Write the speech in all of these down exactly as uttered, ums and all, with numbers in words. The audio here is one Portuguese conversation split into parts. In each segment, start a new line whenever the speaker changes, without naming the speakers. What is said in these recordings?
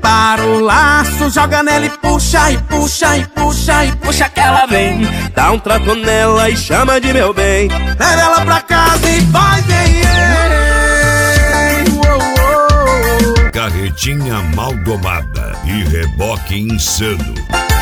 Prepara o laço, joga nela e puxa, e puxa, e puxa, e puxa que ela vem.
Dá um trato nela e chama de meu bem.
Leva ela pra casa e vai, vem,
Carretinha mal domada e reboque insano.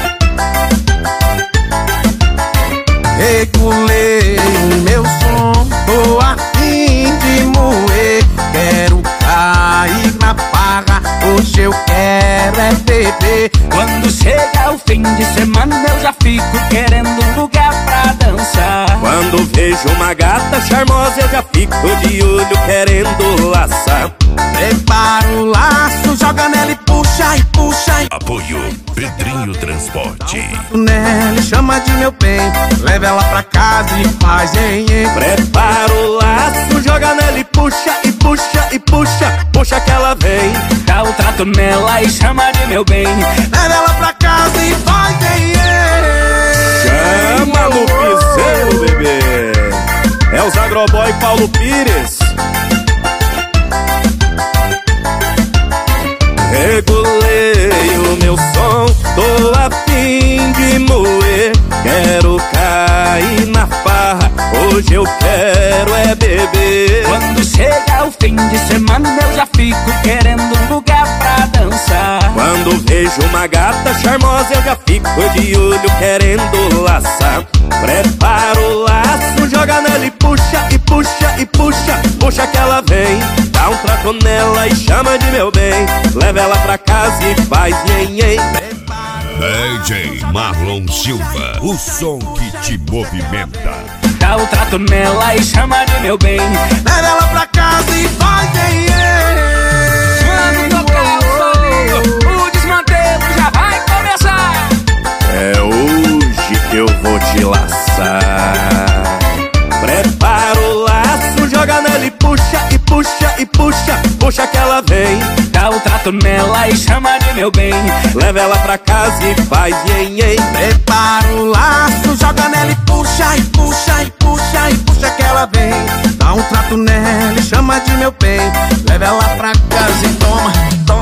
Regulei o meu som, tô a fim de moer. Quero cair na farra, hoje eu quero é beber.
Quando chega o fim de semana eu já fico querendo um lugar pra dançar.
Quando vejo uma gata charmosa eu já fico de olho querendo laçar.
Prepara o laço, joga nela e puxa, e puxa, e
Apoio Pedrinho Transporte.
nela e chama de meu bem. Leva ela pra casa e faz em, em.
Prepara o laço, joga nela e puxa, e puxa, e puxa, puxa que ela vem.
Dá o trato nela e chama de meu bem.
Leva ela pra casa e faz em, em.
Chama no piseiro, bebê. É os Agroboy Paulo Pires. Regulei o meu som, tô a fim de moer. Quero cair na farra, hoje eu quero é beber.
Quando chega o fim de semana eu já fico querendo um lugar pra dançar.
Quando vejo uma gata charmosa eu já fico de olho querendo laçar. Prepara o laço, joga nela e puxa, e puxa, e puxa, puxa que ela vem. Dá um trato nela e chama de meu bem. Leva ela pra casa e faz nhen-nhen.
D J Marlon Silva, o som que te movimenta.
Dá o trato nela e chama de meu bem.
Leva ela pra casa e faz em, em.
Quando tocar o solinho, o desmantelo já vai começar.
É hoje que eu vou te laçar. Prepara o laço, joga nela e puxa, e puxa, e puxa, puxa que ela vem.
Dá o trato nela e chama de meu bem.
Leva ela pra casa e faz nhen-nhen.
Prepara o laço, joga nela e puxa, e puxa, e puxa, e puxa que ela vem. Dá um trato nela e chama de meu bem. Leva ela pra casa e toma, toma.